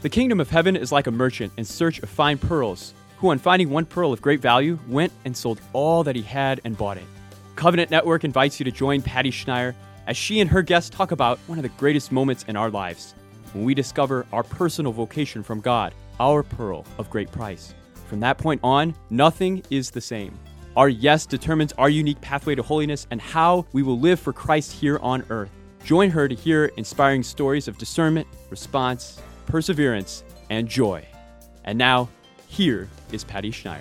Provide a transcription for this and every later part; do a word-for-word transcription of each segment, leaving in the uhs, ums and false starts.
The kingdom of heaven is like a merchant in search of fine pearls, who on finding one pearl of great value, went and sold all that he had and bought it. Covenant Network invites you to join Patty Schneier as she and her guests talk about one of the greatest moments in our lives, when we discover our personal vocation from God, our pearl of great price. From that point on, nothing is the same. Our yes determines our unique pathway to holiness and how we will live for Christ here on earth. Join her to hear inspiring stories of discernment, response, perseverance, and joy. And now, here is Patty Schneier.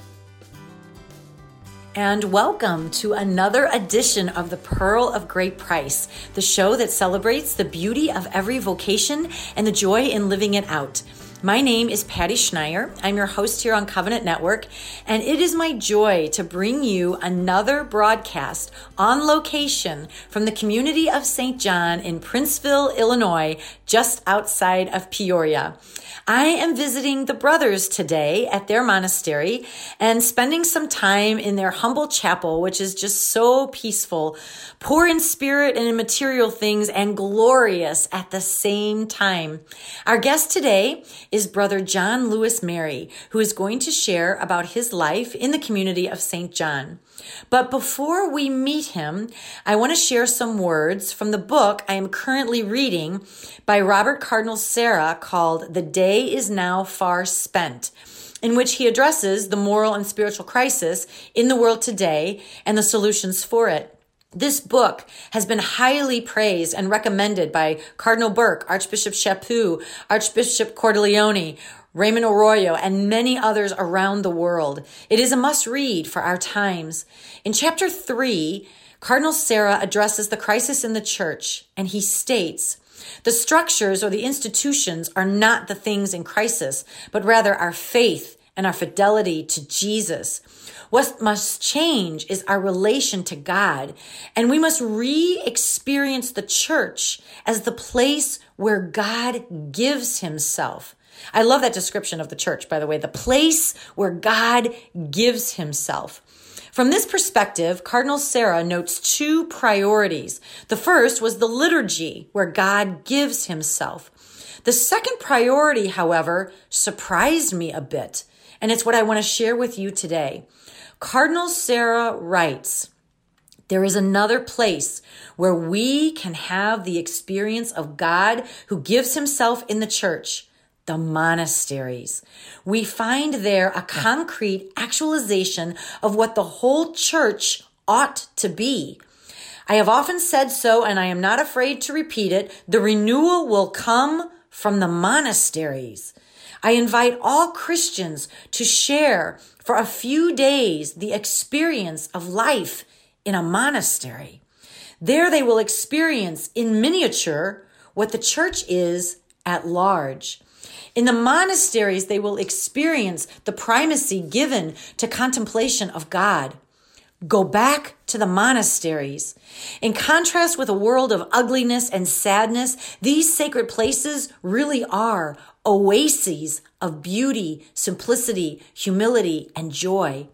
And welcome to another edition of The Pearl of Great Price, the show that celebrates the beauty of every vocation and the joy in living it out. My name is Patty Schneier. I'm your host here on Covenant Network, and it is my joy to bring you another broadcast on location from the community of Saint John in Princeville, Illinois, just outside of Peoria. I am visiting the brothers today at their monastery and spending some time in their humble chapel, which is just so peaceful, poor in spirit and in material things, and glorious at the same time. Our guest today is Brother John Lewis Mary, who is going to share about his life in the community of Saint John. But before we meet him, I want to share some words from the book I am currently reading by Robert Cardinal Sarah called The Day is Now Far Spent, in which he addresses the moral and spiritual crisis in the world today and the solutions for it. This book has been highly praised and recommended by Cardinal Burke, Archbishop Chaput, Archbishop Cordileone, Raymond Arroyo, and many others around the world. It is a must-read for our times. In chapter three, Cardinal Sarah addresses the crisis in the church, and he states, "The structures or the institutions are not the things in crisis, but rather our faith and our fidelity to Jesus. What must change is our relation to God, and we must re-experience the church as the place where God gives himself." I love that description of the church, by the way, the place where God gives himself. From this perspective, Cardinal Sarah notes two priorities. The first was the liturgy, where God gives himself. The second priority, however, surprised me a bit, and it's what I want to share with you today. Cardinal Sarah writes, "There is another place where we can have the experience of God who gives himself in the church, the monasteries. We find there a concrete actualization of what the whole church ought to be. I have often said so, and I am not afraid to repeat it. The renewal will come from the monasteries. I invite all Christians to share for a few days the experience of life in a monastery. There they will experience in miniature what the church is at large. In the monasteries, they will experience the primacy given to contemplation of God. Go back to the monasteries. In contrast with a world of ugliness and sadness, these sacred places really are oases of beauty, simplicity, humility, and joy.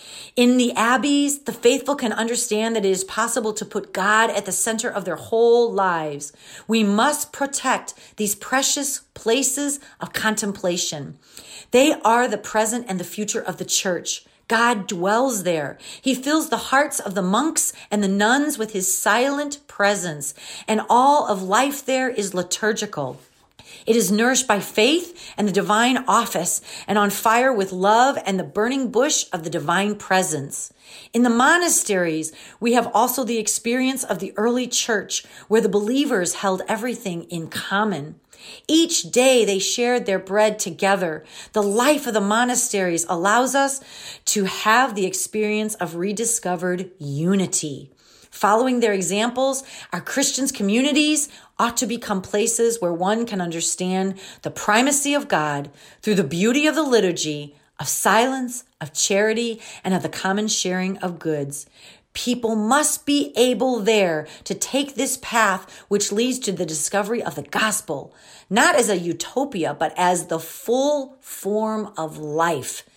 In the abbeys, the faithful can understand that it is possible to put God at the center of their whole lives. We must protect these precious places of contemplation. They are the present and the future of the church. God dwells there. He fills the hearts of the monks and the nuns with his silent presence, and all of life there is liturgical. It is nourished by faith and the divine office, and on fire with love and the burning bush of the divine presence. In the monasteries, we have also the experience of the early church, where the believers held everything in common. Each day they shared their bread together. The life of the monasteries allows us to have the experience of rediscovered unity. Following their examples, our Christians' communities ought to become places where one can understand the primacy of God through the beauty of the liturgy, of silence, of charity, and of the common sharing of goods. People must be able there to take this path which leads to the discovery of the gospel, not as a utopia, but as the full form of life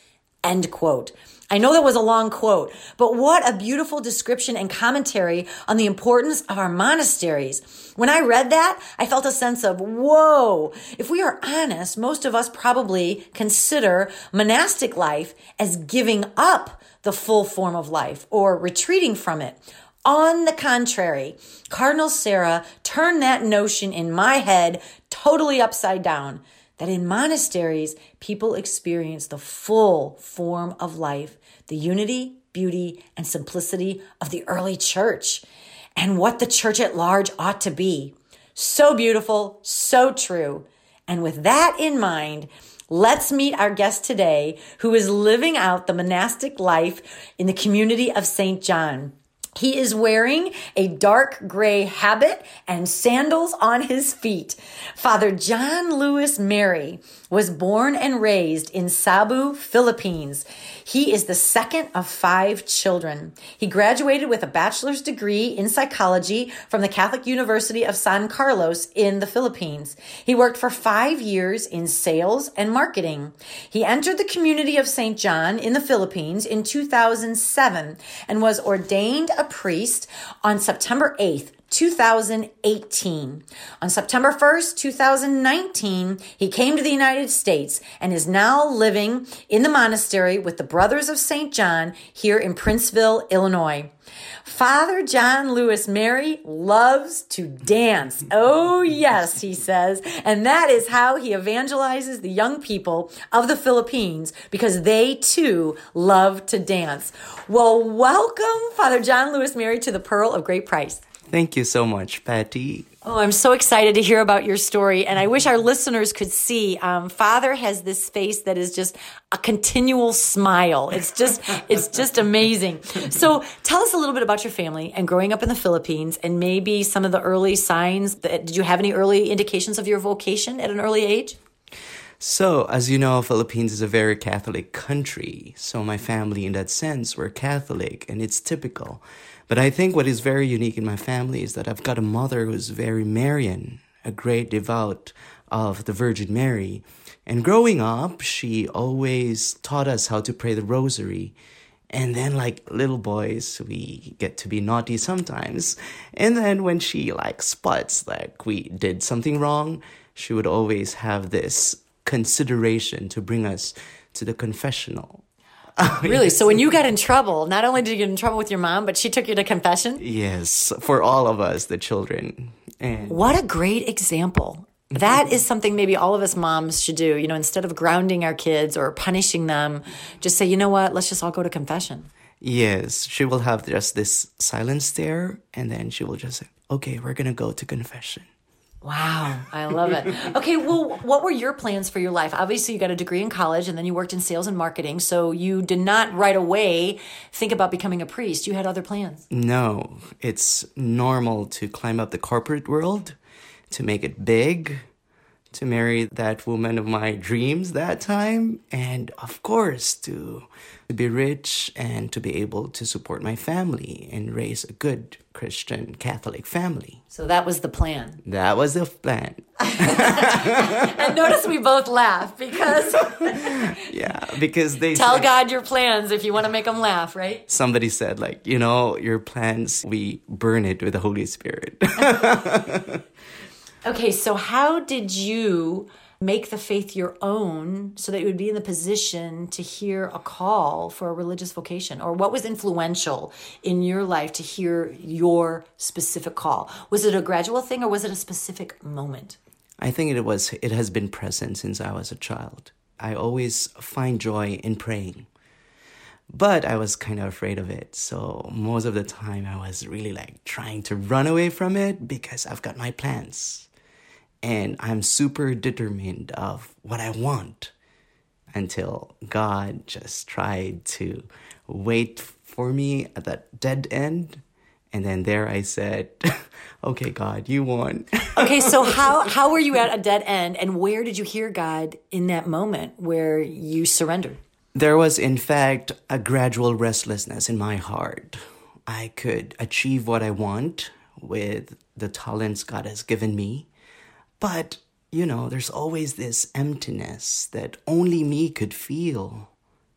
End quote. I know that was a long quote, but what a beautiful description and commentary on the importance of our monasteries. When I read that, I felt a sense of, whoa. If we are honest, most of us probably consider monastic life as giving up the full form of life or retreating from it. On the contrary, Cardinal Sarah turned that notion in my head totally upside down, that in monasteries, people experience the full form of life, the unity, beauty, and simplicity of the early church, and what the church at large ought to be. So beautiful, so true. And with that in mind, let's meet our guest today, who is living out the monastic life in the community of Saint John. He is wearing a dark gray habit and sandals on his feet. Father John Lewis Mary was born and raised in Cebu, Philippines. He is the second of five children. He graduated with a bachelor's degree in psychology from the Catholic University of San Carlos in the Philippines. He worked for five years in sales and marketing. He entered the community of Saint John in the Philippines in two thousand seven and was ordained a priest on September eighth, two thousand eighteen. On September first, two thousand nineteen, he came to the United States and is now living in the monastery with the Brothers of Saint John here in Princeville, Illinois. Father John Lewis Mary loves to dance. Oh, yes, he says. And that is how he evangelizes the young people of the Philippines, because they too love to dance. Well, welcome, Father John Lewis Mary, to the Pearl of Great Price. Thank you so much, Patty. Oh, I'm so excited to hear about your story. And I wish our listeners could see. Um, Father has this face that is just a continual smile. It's just, it's just amazing. So tell us a little bit about your family and growing up in the Philippines and maybe some of the early signs. That, did you have any early indications of your vocation at an early age? So, as you know, Philippines is a very Catholic country. So my family, in that sense, were Catholic, and it's typical. But I think what is very unique in my family is that I've got a mother who's very Marian, a great devout of the Virgin Mary. And growing up, she always taught us how to pray the rosary. And then, like little boys, we get to be naughty sometimes. And then when she, like, spots like we did something wrong, she would always have this consideration to bring us to the confessional. Really? So when you got in trouble, not only did you get in trouble with your mom, but she took you to confession? Yes, for all of us, the children. And what a great example. That is something maybe all of us moms should do. You know, instead of grounding our kids or punishing them, just say, you know what, let's just all go to confession. Yes, she will have just this silent stare, and then she will just say, okay, we're going to go to confession. Wow, I love it. Okay, well, what were your plans for your life? Obviously, you got a degree in college and then you worked in sales and marketing. So you did not right away think about becoming a priest. You had other plans. No, it's normal to climb up the corporate world, to make it big, to marry that woman of my dreams that time, and of course, to, to be rich and to be able to support my family and raise a good Christian Catholic family. So that was the plan. That was the plan. And notice we both laugh because... yeah, because they Tell said, God your plans if you want to make them laugh, right? Somebody said, like, you know, your plans, we burn it with the Holy Spirit. Okay, so how did you make the faith your own so that you would be in the position to hear a call for a religious vocation? Or what was influential in your life to hear your specific call? Was it a gradual thing or was it a specific moment? I think it was. It has been present since I was a child. I always find joy in praying. But I was kind of afraid of it. So most of the time I was really like trying to run away from it because I've got my plans. And I'm super determined of what I want until God just tried to wait for me at that dead end. And then there I said, okay, God, you won. Okay, so how, how were you at a dead end and where did you hear God in that moment where you surrendered? There was, in fact, a gradual restlessness in my heart. I could achieve what I want with the talents God has given me. But, you know, there's always this emptiness that only me could feel.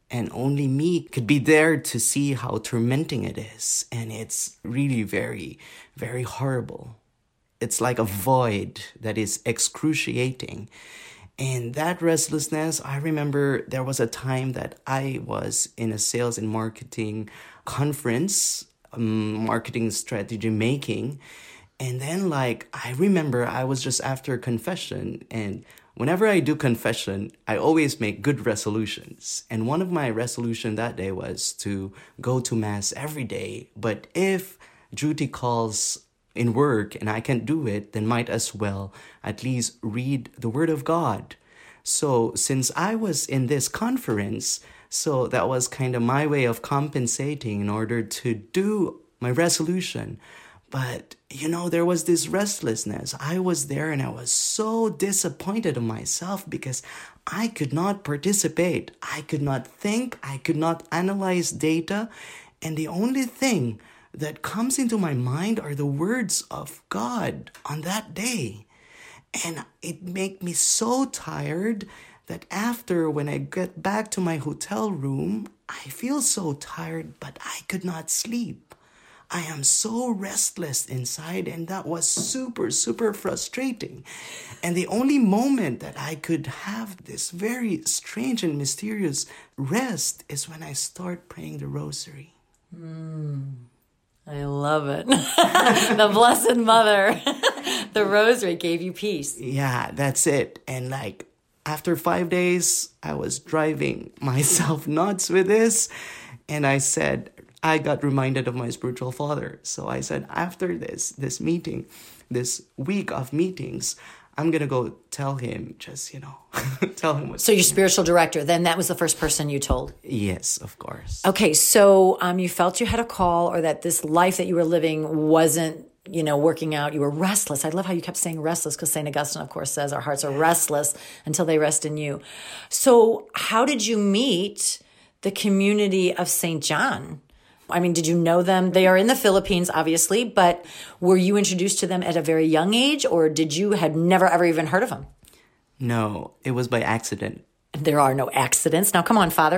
And only me could be there to see how tormenting it is. And it's really very, very horrible. It's like a void that is excruciating. And that restlessness, I remember there was a time that I was in a sales and marketing conference, um, marketing strategy making. And then like, I remember I was just after confession, and whenever I do confession, I always make good resolutions. And one of my resolution that day was to go to mass every day. But if duty calls in work and I can't do it, then might as well at least read the Word of God. So since I was in this conference, so that was kind of my way of compensating in order to do my resolution. But, you know, there was this restlessness. I was there and I was so disappointed in myself because I could not participate. I could not think. I could not analyze data. And the only thing that comes into my mind are the words of God on that day. And it made me so tired that after, when I get back to my hotel room, I feel so tired, but I could not sleep. I am so restless inside, and that was super, super frustrating. And the only moment that I could have this very strange and mysterious rest is when I start praying the rosary. Mm. I love it. The Blessed Mother. The rosary gave you peace. Yeah, that's it. And like, after five days, I was driving myself nuts with this. And I said, I got reminded of my spiritual father. So I said, after this, this meeting, this week of meetings, I'm going to go tell him, just, you know, tell him what. So your spiritual director, then that was the first person you told? Yes, of course. Okay, so um, you felt you had a call, or that this life that you were living wasn't, you know, working out. You were restless. I love how you kept saying restless, because Saint Augustine, of course, says our hearts are restless until they rest in you. So how did you meet the community of Saint John? I mean, did you know them? They are in the Philippines, obviously, but were you introduced to them at a very young age, or did you had never ever even heard of them? No, it was by accident. There are no accidents. Now, come on, Father.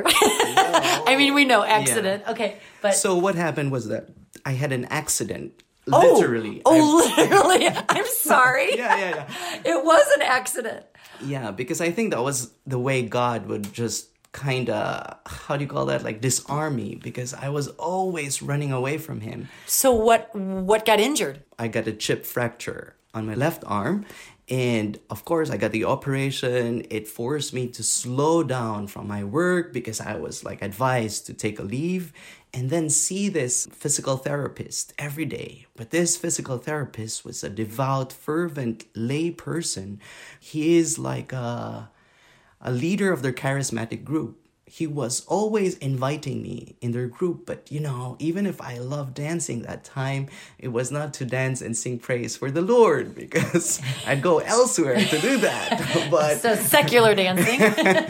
I mean, we know accident. Yeah. Okay, but so what happened was that I had an accident. Oh, literally. Oh, I've... literally. I'm sorry. yeah, yeah, yeah. It was an accident. Yeah, because I think that was the way God would just kind of, how do you call that, like disarm me, because I was always running away from him. So what what got injured? I got a chip fracture on my left arm, and of course I got the operation. It forced me to slow down from my work because I was like advised to take a leave and then see this physical therapist every day. But this physical therapist was a devout, fervent lay person. He is like a a leader of their charismatic group. He was always inviting me in their group, but you know, even if I loved dancing that time, it was not to dance and sing praise for the Lord, because I'd go elsewhere to do that. But so secular dancing.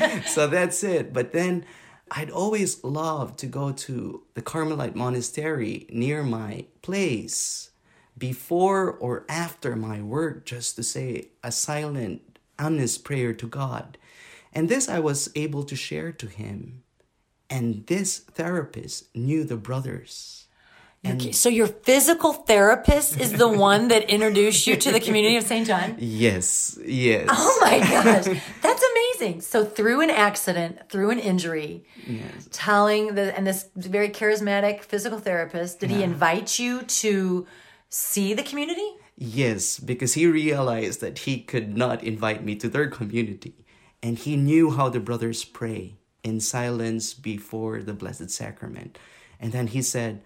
So that's it. But then I'd always love to go to the Carmelite monastery near my place before or after my work, just to say a silent, honest prayer to God. And this I was able to share to him. And this therapist knew the brothers. And okay, so your physical therapist is the one that introduced you to the community of Saint John? Yes, yes. Oh my gosh, that's amazing. So through an accident, through an injury, yes. telling the and this very charismatic physical therapist, did yeah. he invite you to see the community? Yes, because he realized that he could not invite me to their community. And he knew how the brothers pray in silence before the Blessed Sacrament. And then he said,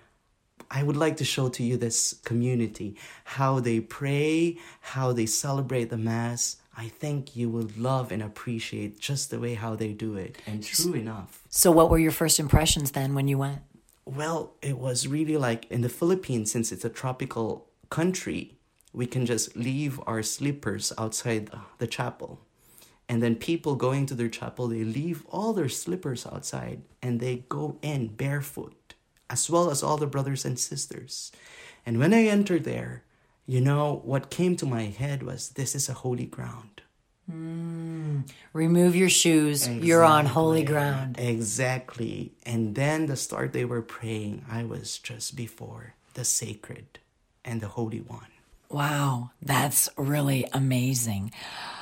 I would like to show to you this community, how they pray, how they celebrate the Mass. I think you will love and appreciate just the way how they do it. And true enough. So what were your first impressions then when you went? Well, it was really like in the Philippines, since it's a tropical country, we can just leave our slippers outside the, the chapel. And then people going to their chapel, they leave all their slippers outside and they go in barefoot, as well as all the brothers and sisters. And when I entered there, you know, what came to my head was, this is a holy ground. Mm. Remove your shoes. Exactly. You're on holy ground. Exactly. And then the start they were praying, I was just before the sacred and the Holy One. Wow, that's really amazing.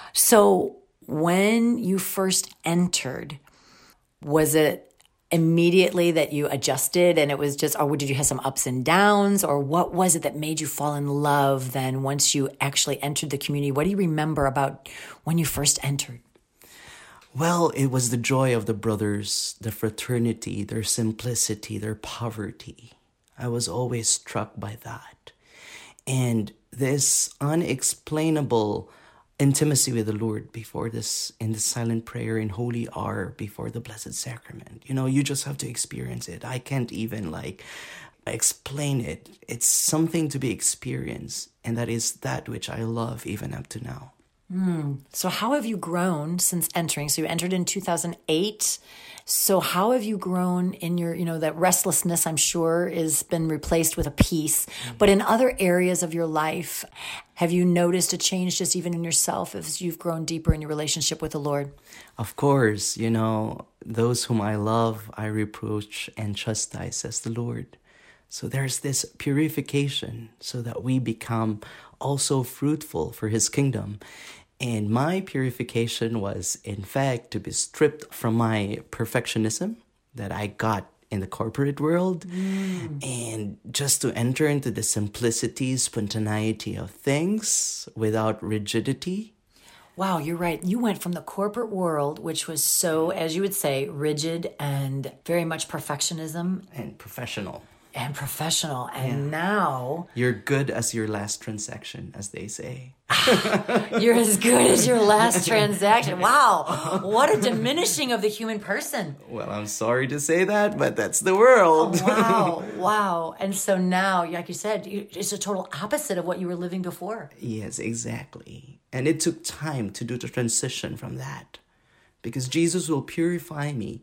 So when you first entered, was it immediately that you adjusted and it was just, or did you have some ups and downs, or what was it that made you fall in love then once you actually entered the community? What do you remember about when you first entered? Well, it was the joy of the brothers, the fraternity, their simplicity, their poverty. I was always struck by that. And this unexplainable intimacy with the Lord before this, in the silent prayer, in holy hour, before the Blessed Sacrament. You know, you just have to experience it. I can't even like explain it. It's something to be experienced. And that is that which I love even up to now. Mm. So how have you grown since entering? So you entered in two thousand eight. So how have you grown in your, you know, that restlessness, I'm sure, has been replaced with a peace. Mm-hmm. But in other areas of your life, have you noticed a change just even in yourself as you've grown deeper in your relationship with the Lord? Of course, you know, those whom I love, I reproach and chastise, says the Lord. So there's this purification so that we become also fruitful for His kingdom. And my purification was, in fact, to be stripped from my perfectionism that I got in the corporate world, mm. and just to enter into the simplicity, spontaneity of things without rigidity. Wow, you're right. You went from the corporate world, which was so, as you would say, rigid and very much perfectionism. And professional. And professional. And yeah. Now... You're good as your last transaction, as they say. You're as good as your last transaction. Wow. What a diminishing of the human person. Well, I'm sorry to say that, but that's the world. Oh, wow. Wow. And so now, like you said, it's a total opposite of what you were living before. Yes, exactly. And it took time to do the transition from that. Because Jesus will purify me.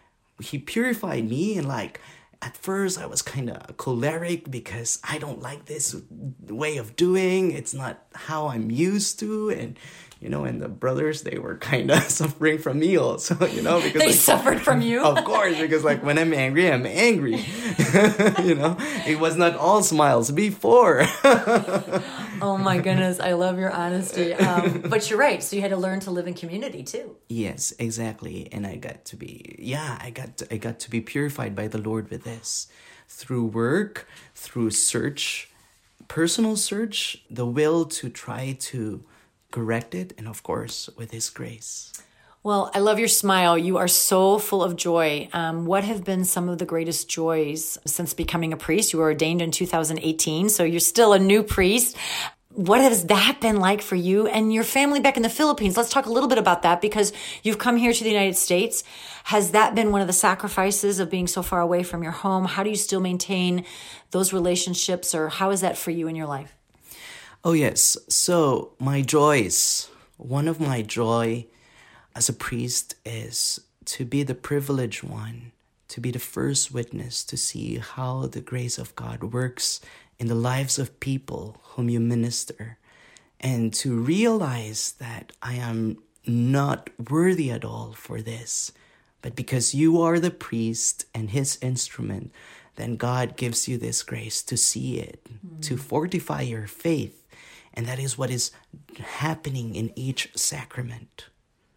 He purified me and like... At first, I was kind of choleric because I don't like this way of doing. It's not how I'm used to. And, you know, and the brothers, they were kind of suffering from me also, you know. Because they like, suffered from you? Of course, because like when I'm angry, I'm angry. You know, it was not all smiles before. Oh my goodness, I love your honesty. Um, but you're right. So you had to learn to live in community too. Yes, exactly. And I got to be, yeah, I got to, I got to be purified by the Lord with this. Through work, through search, personal search, the will to try to correct it, and of course, with His grace. Well, I love your smile. You are so full of joy. Um, what have been some of the greatest joys since becoming a priest? You were ordained in two thousand eighteen, so you're still a new priest. What has that been like for you and your family back in the Philippines? Let's talk a little bit about that because you've come here to the United States. Has that been one of the sacrifices of being so far away from your home? How do you still maintain those relationships, or how is that for you in your life? Oh, yes. So my joys, one of my joy as a priest is to be the privileged one, to be the first witness to see how the grace of God works in the lives of people whom you minister, and to realize that I am not worthy at all for this, but because you are the priest and His instrument, then God gives you this grace to see it, mm. to fortify your faith, and that is what is happening in each sacrament.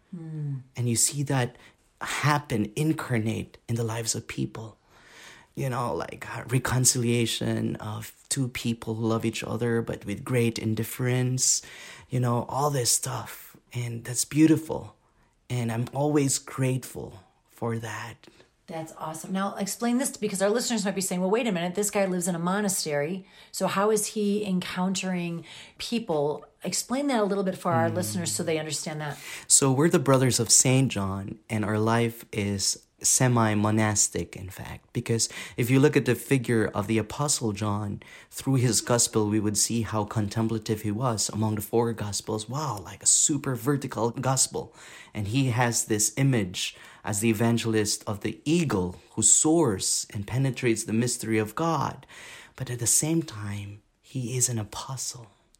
Mm. And you see that happen, incarnate in the lives of people. You know, like uh, reconciliation of two people who love each other, but with great indifference, you know, all this stuff. And that's beautiful. And I'm always grateful for that. That's awesome. Now, explain this, because our listeners might be saying, well, wait a minute, this guy lives in a monastery. So how is he encountering people? Explain that a little bit for our mm. listeners so they understand that. So we're the Brothers of Saint John, and our life is semi-monastic, in fact, because if you look at the figure of the Apostle John, through his gospel, we would see how contemplative he was among the four gospels. Wow, like a super vertical gospel. And he has this image as the evangelist of the eagle who soars and penetrates the mystery of God. But at the same time, he is an apostle.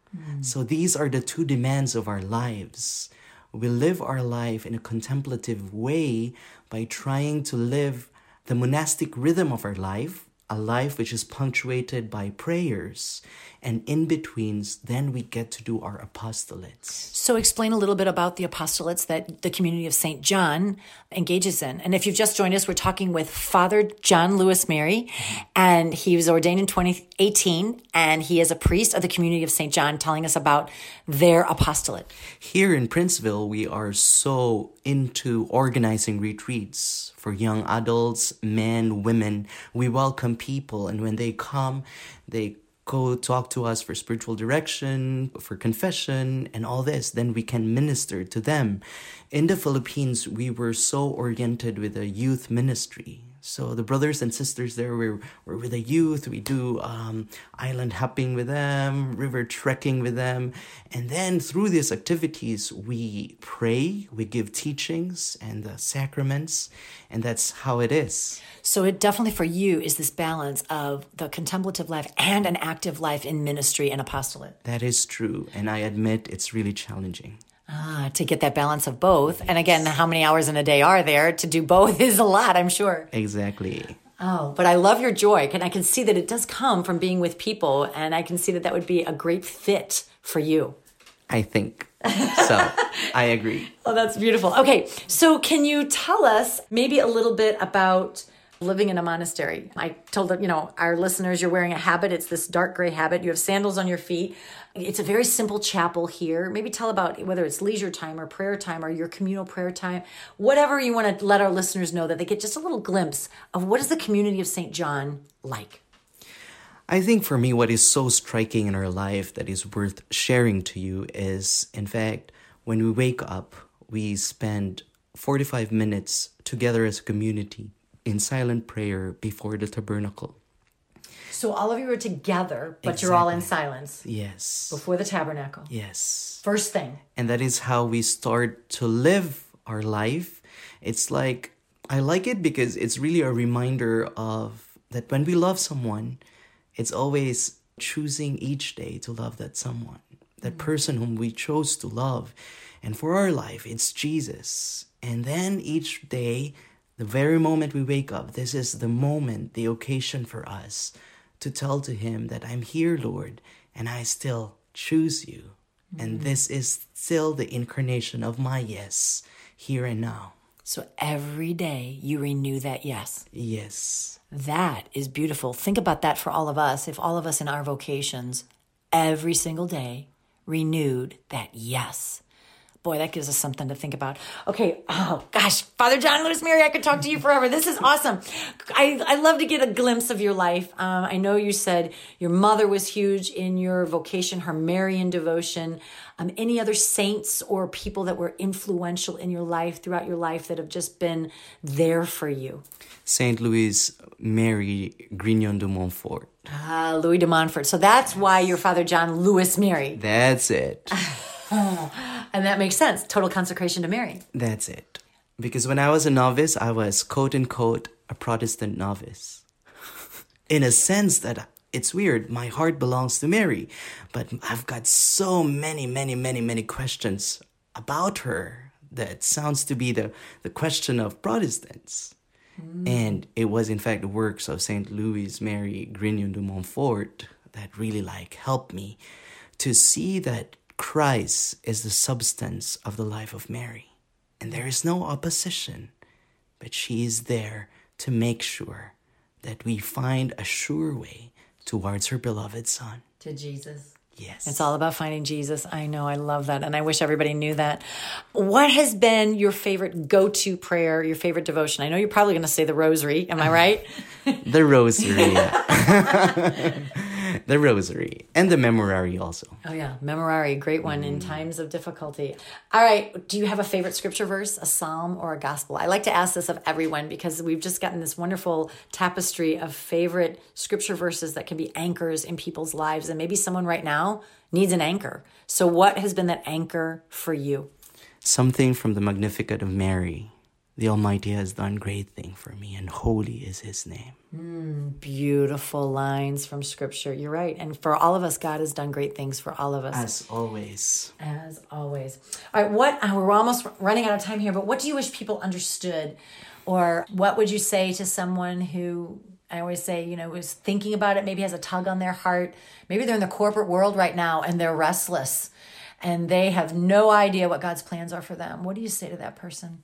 Mm. So these are the two demands of our lives. We live our life in a contemplative way by trying to live the monastic rhythm of our life, a life which is punctuated by prayers, and in betweens, then we get to do our apostolates. So explain a little bit about the apostolates that the community of Saint John engages in. And if you've just joined us, we're talking with Father John Lewis Mary, and he was ordained in twenty eighteen, and he is a priest of the community of Saint John, telling us about their apostolate. Here in Princeville, we are so into organizing retreats for young adults, men, women. We welcome people, and when they come, they go talk to us for spiritual direction, for confession, and all this. Then we can minister to them. In the Philippines, we were so oriented with a youth ministry. So the brothers and sisters there were, were with the youth. We do um, island hopping with them, river trekking with them. And then through these activities, we pray, we give teachings and the sacraments. And that's how it is. So it definitely for you is this balance of the contemplative life and an active life in ministry and apostolate. That is true. And I admit it's really challenging. Ah, to get that balance of both. And again, how many hours in a day are there? To do both is a lot, I'm sure. Exactly. Oh, but I love your joy. And I can see that it does come from being with people. And I can see that that would be a great fit for you. I think so. I agree. Oh, that's beautiful. Okay, so can you tell us maybe a little bit about living in a monastery? I told them, you know, our listeners, you're wearing a habit. It's this dark gray habit. You have sandals on your feet. It's a very simple chapel here. Maybe tell about whether it's leisure time or prayer time or your communal prayer time, whatever you want to let our listeners know, that they get just a little glimpse of what is the community of Saint John like. I think for me, what is so striking in our life that is worth sharing to you is, in fact, when we wake up, we spend forty-five minutes together as a community in silent prayer before the tabernacle. So all of you are together, but Exactly. you're all in silence. Yes. Before the tabernacle. Yes. First thing. And that is how we start to live our life. It's like, I like it because it's really a reminder of that when we love someone, it's always choosing each day to love that someone, that mm-hmm. person whom we chose to love. And for our life, it's Jesus. And then each day, the very moment we wake up, this is the moment, the occasion for us to tell to him that I'm here, Lord, and I still choose you. Mm-hmm. And this is still the incarnation of my yes, here and now. So every day you renew that yes. Yes. That is beautiful. Think about that for all of us. If all of us in our vocations, every single day, renewed that yes. Boy, that gives us something to think about. Okay. Oh, gosh. Father John Lewis Mary, I could talk to you forever. This is awesome. I, I love to get a glimpse of your life. Um, I know you said your mother was huge in your vocation, her Marian devotion. Um, any other saints or people that were influential in your life, throughout your life, that have just been there for you? Saint Louis Mary Grignon de Montfort. Ah, Louis de Montfort. So that's why your Father John Lewis Mary. That's it. And that makes sense. Total consecration to Mary. That's it. Because when I was a novice, I was quote-unquote a Protestant novice. In a sense that it's weird. My heart belongs to Mary. But I've got so many, many, many, many questions about her that sounds to be the, the question of Protestants. Mm. And it was, in fact, the works of Saint Louis Mary Grignon de Montfort that really, like, helped me to see that Christ is the substance of the life of Mary. And there is no opposition, but she is there to make sure that we find a sure way towards her beloved Son. To Jesus. Yes. It's all about finding Jesus. I know. I love that. And I wish everybody knew that. What has been your favorite go-to prayer, your favorite devotion? I know you're probably going to say the rosary. Am I right? The rosary. The rosary. And the memorare also. Oh, yeah. Memorare. Great one mm. in times of difficulty. All right. Do you have a favorite scripture verse, a psalm, or a gospel? I like to ask this of everyone because we've just gotten this wonderful tapestry of favorite scripture verses that can be anchors in people's lives. And maybe someone right now needs an anchor. So what has been that anchor for you? Something from the Magnificat of Mary. The Almighty has done great thing for me, and holy is his name. Mm, beautiful lines from Scripture. You're right. And for all of us, God has done great things for all of us. As always. As always. All right, what, uh, we're almost running out of time here, but what do you wish people understood? Or what would you say to someone who, I always say, you know, is thinking about it, maybe has a tug on their heart. Maybe they're in the corporate world right now and they're restless and they have no idea what God's plans are for them. What do you say to that person?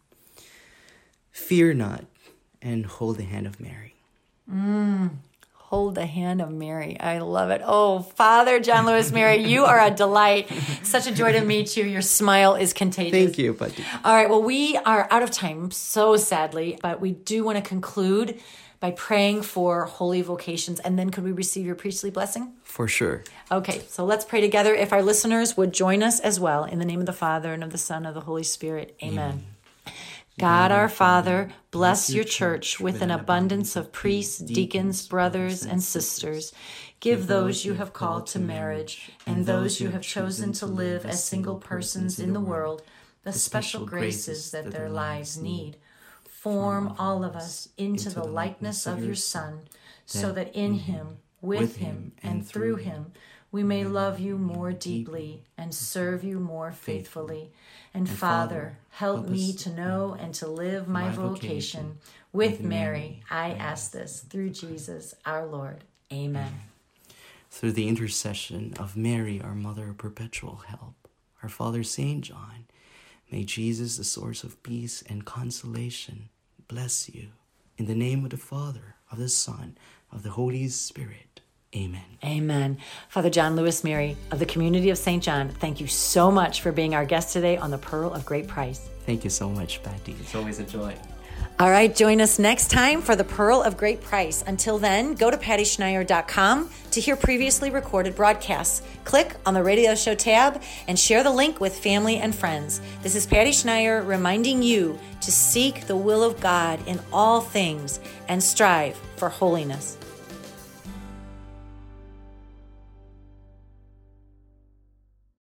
Fear not, and hold the hand of Mary. Mm, hold the hand of Mary. I love it. Oh, Father John Lewis Mary, you are a delight. Such a joy to meet you. Your smile is contagious. Thank you, buddy. All right, well, we are out of time, so sadly, but we do want to conclude by praying for holy vocations. And then could we receive your priestly blessing? For sure. Okay, so let's pray together. If our listeners would join us as well, in the name of the Father, and of the Son, and of the Holy Spirit. Amen. Amen. God our Father, bless your church with an abundance of priests, deacons, brothers, and sisters. Give those you have called to marriage, and those you have chosen to live as single persons in the world, the special graces that their lives need. Form all of us into the likeness of your Son, so that in him, with him, and through him, we may love you more deeply and serve you more faithfully. And Father, help me to know and to live my vocation. With Mary, I ask this through Jesus our Lord. Amen. Through the intercession of Mary, our Mother of Perpetual Help, our Father Saint John, may Jesus, the source of peace and consolation, bless you. In the name of the Father, of the Son, of the Holy Spirit. Amen. Amen. Father John Lewis Mary of the Community of Saint John, thank you so much for being our guest today on the Pearl of Great Price. Thank you so much, Patty. It's always a joy. All right, join us next time for the Pearl of Great Price. Until then, go to patty schneier dot com to hear previously recorded broadcasts. Click on the radio show tab and share the link with family and friends. This is Patty Schneier reminding you to seek the will of God in all things and strive for holiness.